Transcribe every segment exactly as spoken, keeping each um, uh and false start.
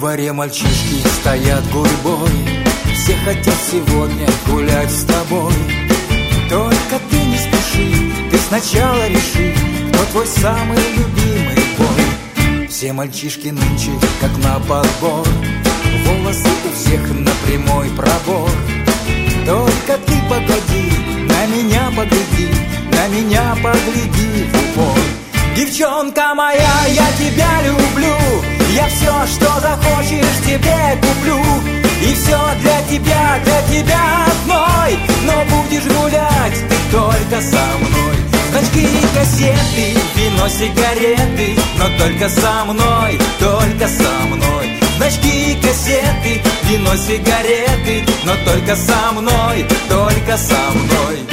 дворе мальчишки стоят гурьбой, все хотят сегодня гулять с тобой. Только ты не спеши, ты сначала реши, кто твой самый любимый бой. Все мальчишки нынче как на подбор, волосы у всех на прямой пробор. Только ты погоди, на меня погляди, на меня погляди в упор. Девчонка моя, я тебя люблю, я все, что захочешь, тебе куплю. И все для тебя, для тебя одной. Но будешь гулять ты только со мной. Значки и кассеты, вино, сигареты, но только со мной, только со мной. Значки и кассеты, вино, сигареты, но только со мной, только со мной.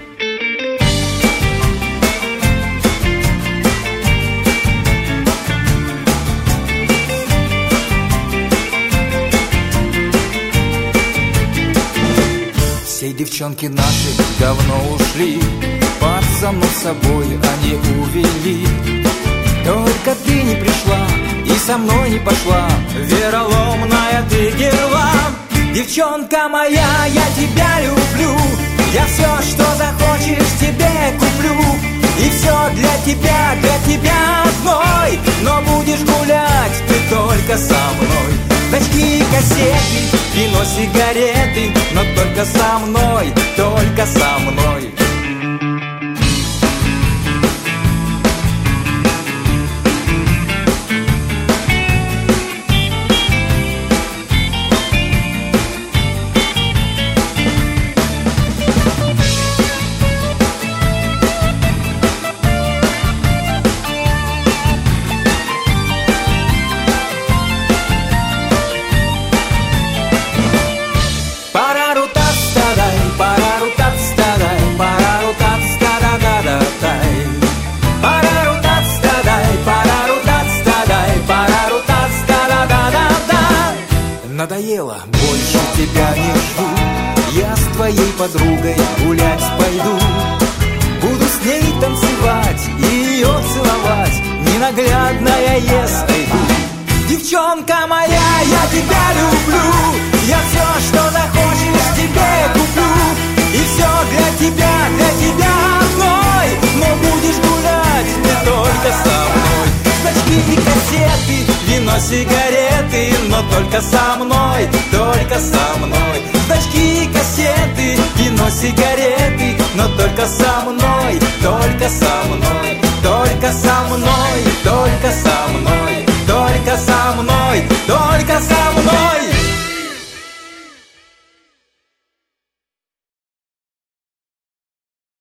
Все девчонки наши давно ушли, пацанов с собой они увели. Только ты не пришла и со мной не пошла, вероломная ты герла. Девчонка моя, я тебя люблю, я все, что захочешь, тебе куплю. И все для тебя, для тебя одной. Но будешь гулять ты только со мной. Значки и кассеты, вино, сигареты, но только со мной, только со мной. Надоело, больше тебя не жду. Я с твоей подругой гулять пойду. Буду с ней танцевать и ее целовать, ненаглядная, если иду. Девчонка моя, я тебя люблю, я все, что захочешь, тебе куплю. И все для тебя, для тебя одной. Но будешь гулять ты только со мной. Значки и кассеты, вино, сигареты, но только со мной, только со мной. Значки и кассеты, вино, сигареты, но только со мной, только со мной, только со мной, только